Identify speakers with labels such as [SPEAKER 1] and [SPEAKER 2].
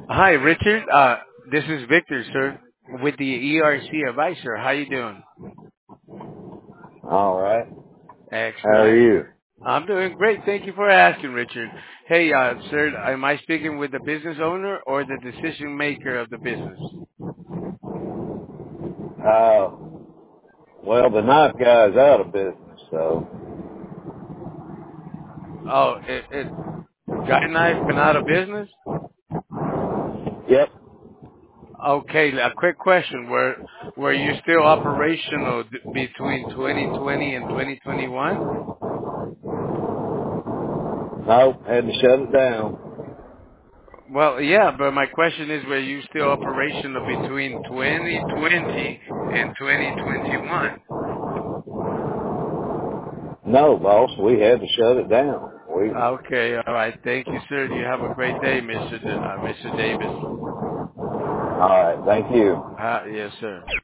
[SPEAKER 1] Hi, Richard. This is Victor, sir, with the ERC Advisor. How you doing?
[SPEAKER 2] All right. How are
[SPEAKER 1] Excellent.
[SPEAKER 2] you?
[SPEAKER 1] I'm doing great. Thank you for asking, Richard. Hey, sir, am I speaking with the business owner or the decision maker of the business?
[SPEAKER 2] Uh, well, the knife guy's out of business, so.
[SPEAKER 1] Oh, Guy Knife been out of business?
[SPEAKER 2] Yep.
[SPEAKER 1] Okay, a quick question. Were you still operational between 2020 and 2021?
[SPEAKER 2] Nope. Had to shut it down.
[SPEAKER 1] Well, yeah, but my question is, were you still operational between 2020 and 2021?
[SPEAKER 2] No, boss. We had to shut it down.
[SPEAKER 1] Okay, all right. Thank you, sir. You have a great day, Mr. Davis.
[SPEAKER 2] All right. Thank you.
[SPEAKER 1] Yes, sir.